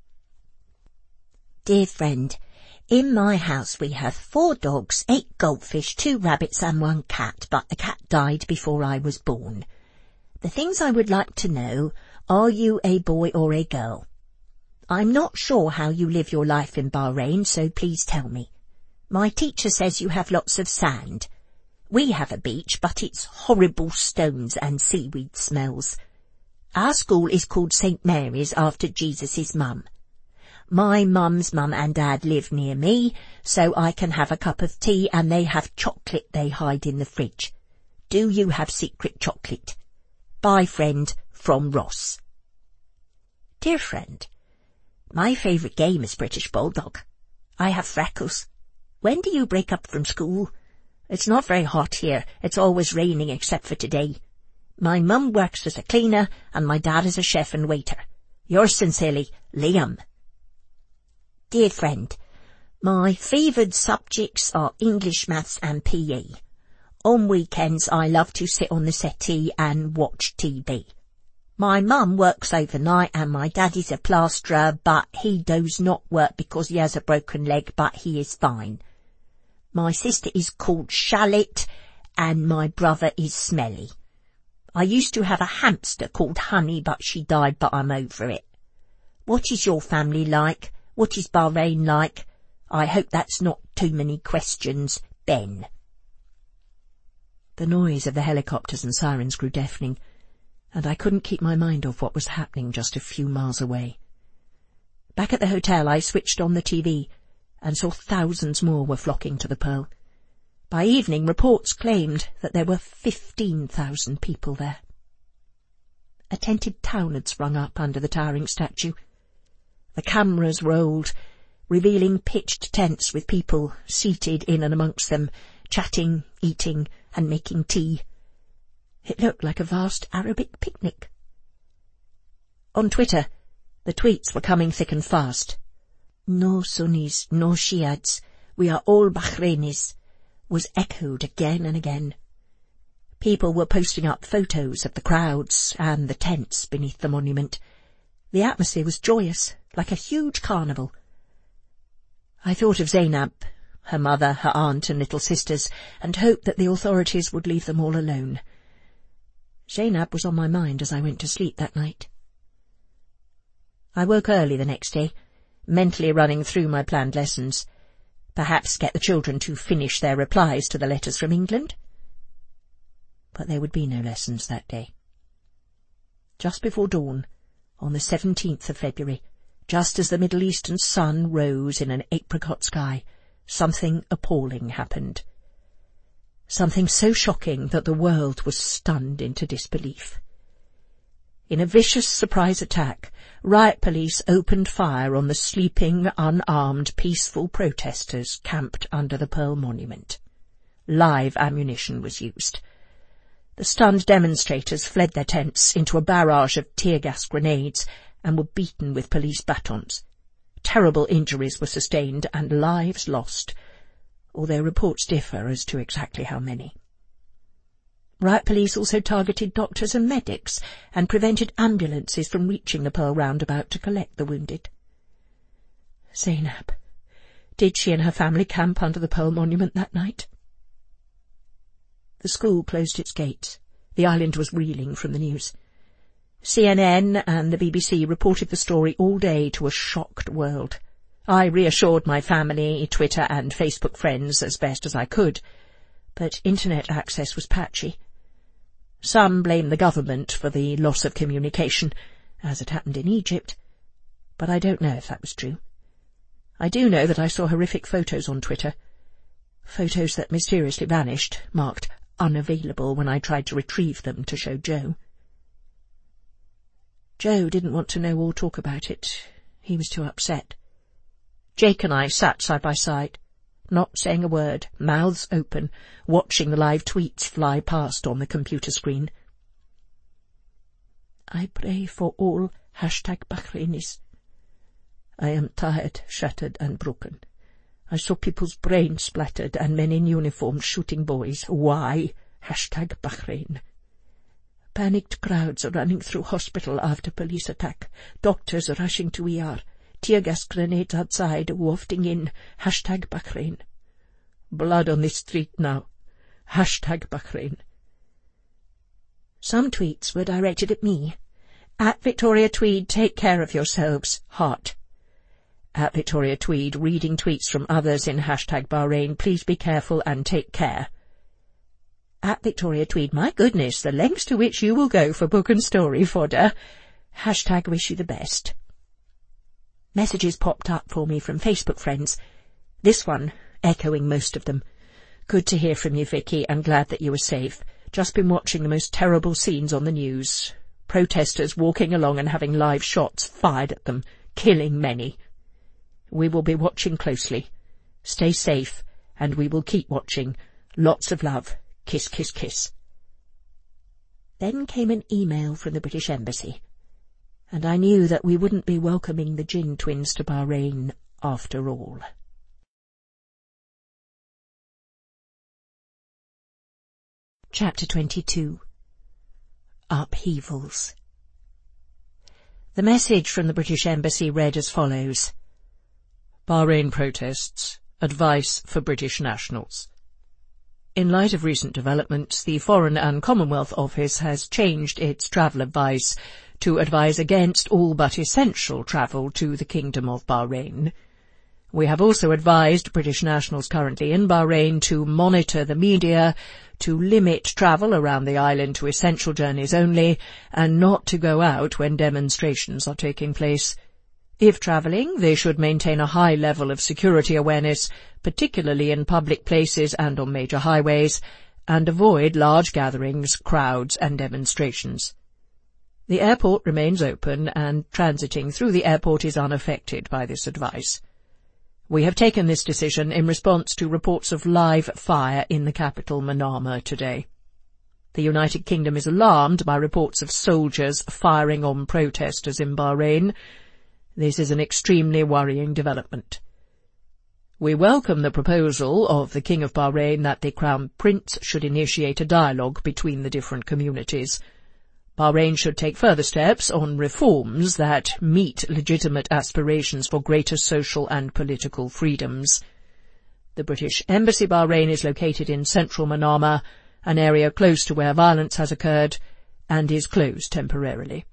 Dear friend, in my house we have 4 dogs, 8 goldfish, 2 rabbits and 1 cat, but the cat died before I was born. The things I would like to know, are you a boy or a girl? I'm not sure how you live your life in Bahrain, so please tell me. My teacher says you have lots of sand. We have a beach, but it's horrible stones and seaweed smells. Our school is called St. Mary's after Jesus' mum. My mum's mum and dad live near me, so I can have a cup of tea and they have chocolate they hide in the fridge. Do you have secret chocolate? Bye, friend, from Ross. Dear friend, my favourite game is British Bulldog. I have freckles. When do you break up from school? It's not very hot here. It's always raining except for today. My mum works as a cleaner and my dad is a chef and waiter. Yours sincerely, Liam. Dear friend, my favoured subjects are English, maths and PE. On weekends I love to sit on the settee and watch TV. My mum works overnight and my daddy's a plasterer, but he does not work because he has a broken leg, but he is fine. My sister is called Shallot and my brother is Smelly. I used to have a hamster called Honey, but she died, but I'm over it. What is your family like? What is Bahrain like? I hope that's not too many questions. Ben. The noise of the helicopters and sirens grew deafening, and I couldn't keep my mind off what was happening just a few miles away. Back at the hotel I switched on the TV and saw thousands more were flocking to the Pearl. By evening reports claimed that there were 15,000 people there. A tented town had sprung up under the towering statue. The cameras rolled, revealing pitched tents with people seated in and amongst them, chatting, eating and making tea. It looked like a vast Arabic picnic. On Twitter, the tweets were coming thick and fast. No Sunnis, no Shiites, we are all Bahrainis, was echoed again and again. People were posting up photos of the crowds and the tents beneath the monument. The atmosphere was joyous, like a huge carnival. I thought of Zainab, her mother, her aunt and little sisters, and hoped that the authorities would leave them all alone. Zainab was on my mind as I went to sleep that night. I woke early the next day, mentally running through my planned lessons. Perhaps get the children to finish their replies to the letters from England. But there would be no lessons that day. Just before dawn, on the 17th of February, just as the Middle Eastern sun rose in an apricot sky, something appalling happened. Something so shocking that the world was stunned into disbelief. In a vicious surprise attack, riot police opened fire on the sleeping, unarmed, peaceful protesters camped under the Pearl Monument. Live ammunition was used. The stunned demonstrators fled their tents into a barrage of tear-gas grenades and were beaten with police batons. Terrible injuries were sustained and lives lost, although reports differ as to exactly how many. Riot police also targeted doctors and medics and prevented ambulances from reaching the Pearl roundabout to collect the wounded. Zainab, did she and her family camp under the Pearl Monument that night? The school closed its gates. The island was reeling from the news. CNN and the BBC reported the story all day to a shocked world. I reassured my family, Twitter and Facebook friends as best as I could, but internet access was patchy. Some blame the government for the loss of communication, as it happened in Egypt, but I don't know if that was true. I do know that I saw horrific photos on Twitter. Photos that mysteriously vanished, marked unavailable when I tried to retrieve them to show Joe. Joe didn't want to know or talk about it. He was too upset. Jake and I sat side by side, not saying a word, mouths open, watching the live tweets fly past on the computer screen. I pray for all #Bahrainis. I am tired, shattered and broken. I saw people's brains splattered and men in uniform shooting boys. Why? #Bahrain. Panicked crowds are running through hospital after police attack. Doctors are rushing to ER. Tear gas grenades outside, wafting in. #Bahrain. Blood on the street now. #Bahrain. Some tweets were directed at me. At Victoria Tweed, take care of yourselves. Heart. At Victoria Tweed, reading tweets from others in #Bahrain, please be careful and take care. At Victoria Tweed, my goodness, the lengths to which you will go for book and story fodder. #wish you the best. Messages popped up for me from Facebook friends. This one, echoing most of them. Good to hear from you, Vicky, and glad that you were safe. Just been watching the most terrible scenes on the news. Protesters walking along and having live shots fired at them, killing many. We will be watching closely. Stay safe, and we will keep watching. Lots of love. Kiss, kiss, kiss. Then came an email from the British Embassy, and I knew that we wouldn't be welcoming the Jinn twins to Bahrain after all. Chapter 22. Upheavals. The message from the British Embassy read as follows. Bahrain protests. Advice for British nationals. In light of recent developments, the Foreign and Commonwealth Office has changed its travel advice to advise against all but essential travel to the Kingdom of Bahrain. We have also advised British nationals currently in Bahrain to monitor the media, to limit travel around the island to essential journeys only, and not to go out when demonstrations are taking place. If travelling, they should maintain a high level of security awareness, particularly in public places and on major highways, and avoid large gatherings, crowds and demonstrations. The airport remains open, and transiting through the airport is unaffected by this advice. We have taken this decision in response to reports of live fire in the capital Manama today. The United Kingdom is alarmed by reports of soldiers firing on protesters in Bahrain. This is an extremely worrying development. We welcome the proposal of the King of Bahrain that the Crown Prince should initiate a dialogue between the different communities. Bahrain should take further steps on reforms that meet legitimate aspirations for greater social and political freedoms. The British Embassy Bahrain is located in central Manama, an area close to where violence has occurred, and is closed temporarily.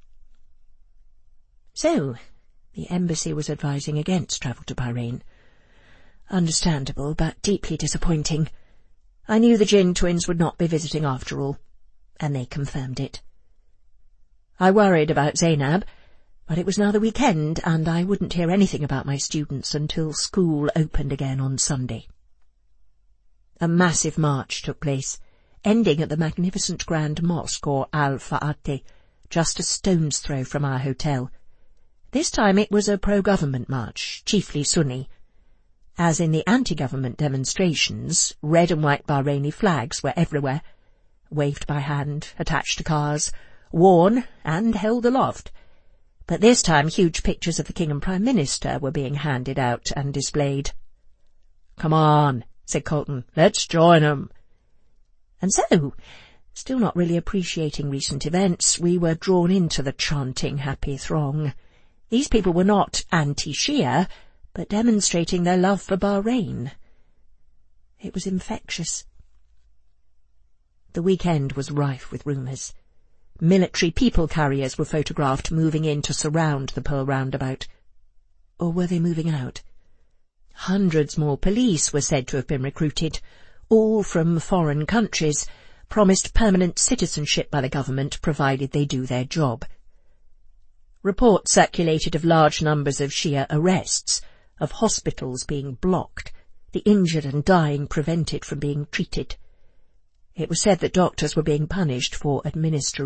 So, the Embassy was advising against travel to Bahrain. Understandable, but deeply disappointing. I knew the Jinn twins would not be visiting after all, and they confirmed it. I worried about Zainab, but it was now the weekend, and I wouldn't hear anything about my students until school opened again on Sunday. A massive march took place, ending at the magnificent Grand Mosque, or Al-Fa'ati, just a stone's throw from our hotel. This time it was a pro-government march, chiefly Sunni. As in the anti-government demonstrations, red and white Bahraini flags were everywhere, waved by hand, attached to cars, worn and held aloft. But this time huge pictures of the King and Prime Minister were being handed out and displayed. "Come on," said Colton, "let's join 'em." And so, still not really appreciating recent events, we were drawn into the chanting happy throng. These people were not anti-Shia, but demonstrating their love for Bahrain. It was infectious. The weekend was rife with rumours. Military people carriers were photographed moving in to surround the Pearl Roundabout. Or were they moving out? Hundreds more police were said to have been recruited, all from foreign countries, promised permanent citizenship by the government provided they do their job. Reports circulated of large numbers of Shia arrests, of hospitals being blocked, the injured and dying prevented from being treated. It was said that doctors were being punished for administering